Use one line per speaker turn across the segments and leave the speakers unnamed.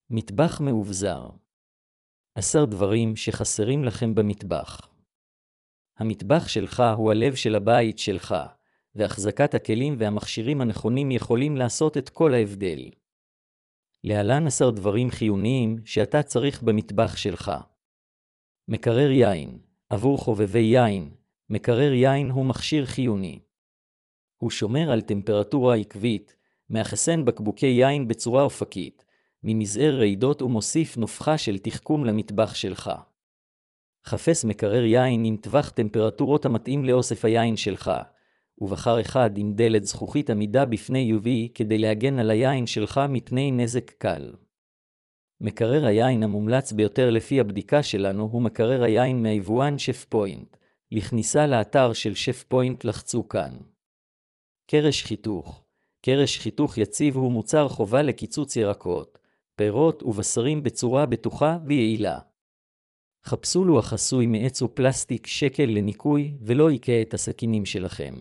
מטבח מאובזר. 10 דברים שחסרים לכם במטבח. המטבח שלך הוא הלב של הבית שלך, והחזקת הכלים והמכשירים הנכונים יכולים לעשות את כל ההבדל. להלן 10 דברים חיוניים שאתה צריך במטבח שלך. מקרר יין. עבור חובבי יין, מקרר יין הוא מכשיר חיוני. הוא שומר על טמפרטורה עקבית, מאחסן בקבוקי יין בצורה אופקית, ממזער רעידות ומוסיף נופחה של תחכום למטבח שלך. חפש מקרר יין עם טווח טמפרטורות המתאים לאוסף היין שלך, ובחר אחד עם דלת זכוכית עמידה בפני UV כדי להגן על היין שלך מפני נזק קל. מקרר היין המומלץ ביותר לפי הבדיקה שלנו הוא מקרר היין מהיבואן שף פוינט. לכניסה לאתר של שף פוינט לחצו כאן. קרש חיתוך. קרש חיתוך יציב הוא מוצר חובה לקיצוץ ירקות, פירות ובשרים בצורה בטוחה ויעילה. חפשו לוח עשוי מעץ ופלסטיק שקל לניקוי ולא יקה את הסכינים שלכם.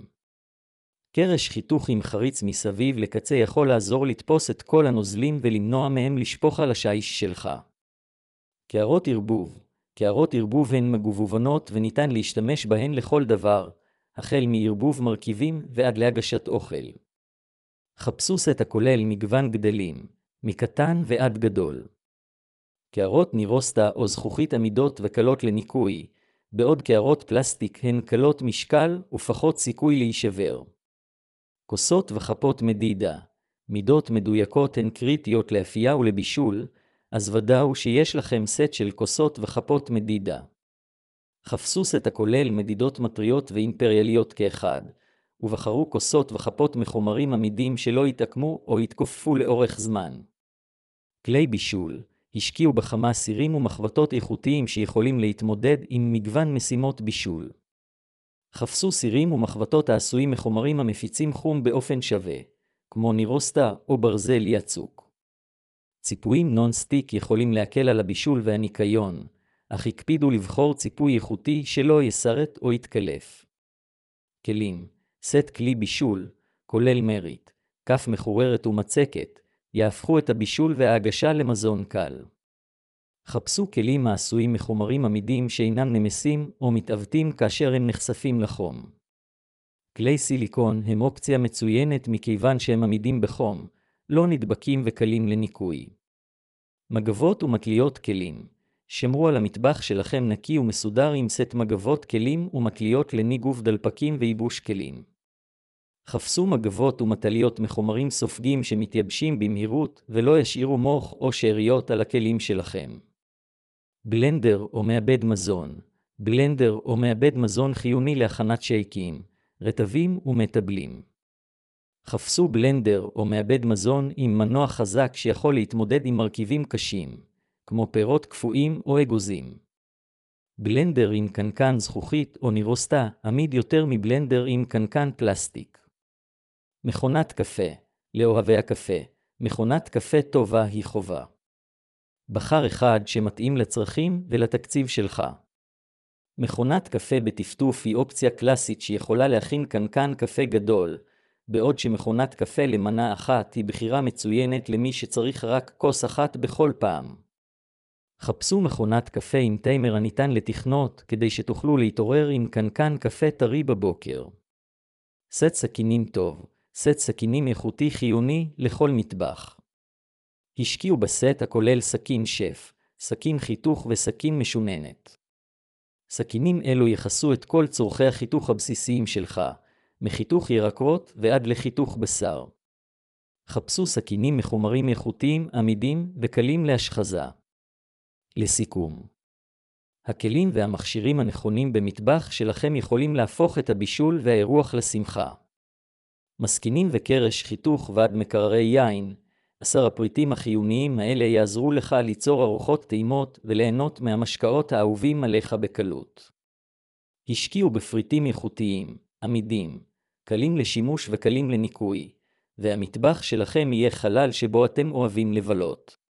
קרש חיתוך עם חריץ מסביב לקצה יכול לעזור לתפוס את כל הנוזלים ולמנוע מהם לשפוך על השיש שלך. קערות ערבוב. קערות ערבוב הן מגוונות וניתן להשתמש בהן לכל דבר, החל מערבוב מרכיבים ועד להגשת אוכל. חפשו סט הכולל מגוון גדלים, מקטן ועד גדול. קערות נירוסטה או זכוכית עמידות וקלות לניקוי, בעוד קערות פלסטיק הן קלות משקל ופחות סיכוי להישבר. כוסות וחפות מדידה. מידות מדויקות הן קריטיות לאפייה ולבישול, אז ודאו שיש לכם סט של כוסות וחפות מדידה. חפשו סט הכולל מדידות מטריות ואימפריאליות כאחד, ובחרו כוסות וחפות מחומרים עמידים שלא יתעקמו או יתכופפו לאורך זמן. כלי בישול. השקיעו בכמה סירים ומחבטות איכותיים שיכולים להתמודד עם מגוון משימות בישול. חפשו סירים ומחבטות העשויים מחומרים המפיצים חום באופן שווה, כמו נירוסטה או ברזל יצוק. ציפויים נון-סטיק יכולים להקל על הבישול והניקיון, אך הקפידו לבחור ציפוי איכותי שלא יסרט או יתקלף. כלים. סט כלי בישול, כולל מרית, כף מחוררת ומצקת, יהפכו את הבישול וההגשה למזון קל. חפשו כלים העשויים מחומרים עמידים שאינם נמסים או מתעוותים כאשר הם נחשפים לחום. כלי סיליקון הם אופציה מצוינת מכיוון שהם עמידים בחום, לא נדבקים וקלים לניקוי. מגבות ומקליות כלים. שמרו על המטבח שלכם נקי ומסודר עם סט מגבות כלים ומקליות לניגוב דלפקים וייבוש כלים. חפשו מגבות ומטליות מחומרים סופגים שמתייבשים במהירות ולא ישאירו מוח או שאריות על הכלים שלכם. בלנדר או מעבד מזון. בלנדר או מעבד מזון חיוני להכנת שייקים, רטבים ומטבלים. חפשו בלנדר או מעבד מזון עם מנוע חזק שיכול להתמודד עם מרכיבים קשים, כמו פירות קפואים או אגוזים. בלנדר עם קנקן זכוכית או נירוסטה עמיד יותר מבלנדר עם קנקן פלסטיק. מכונת קפה. לאוהבי הקפה, מכונת קפה טובה היא חובה. בחר אחד שמתאים לצרכים ולתקציב שלך. מכונת קפה בטפטוף היא אופציה קלאסית שיכולה להכין קנקן קפה גדול, בעוד שמכונת קפה למנה אחת היא בחירה מצוינת למי שצריך רק כוס אחת בכל פעם. חפשו מכונת קפה עם טיימר הניתן לתכנות כדי שתוכלו להתעורר עם קנקן קפה טרי בבוקר. סט סכינים טוב. סט סכינים איכותי חיוני לכל מטבח. השקיעו בסט הכולל סכין שף, סכין חיתוך וסכין משוננת. סכינים אלו יחסו את כל צורכי החיתוך הבסיסיים שלך, מחיתוך ירקות ועד לחיתוך בשר. חפשו סכינים מחומרים איכותיים, עמידים וקלים להשחזה. לסיכום, הכלים והמכשירים הנכונים במטבח שלכם יכולים להפוך את הבישול והאירוח לשמחה. מסכינים וקרש חיתוך ועד מקררי יין, 10 הפריטים החיוניים האלה יעזרו לך ליצור ארוחות טעימות וליהנות מהמשקאות האהובים עליך בקלות. השקיעו בפריטים איכותיים, עמידים, קלים לשימוש וקלים לניקוי, והמטבח שלכם יהיה חלל שבו אתם אוהבים לבלות.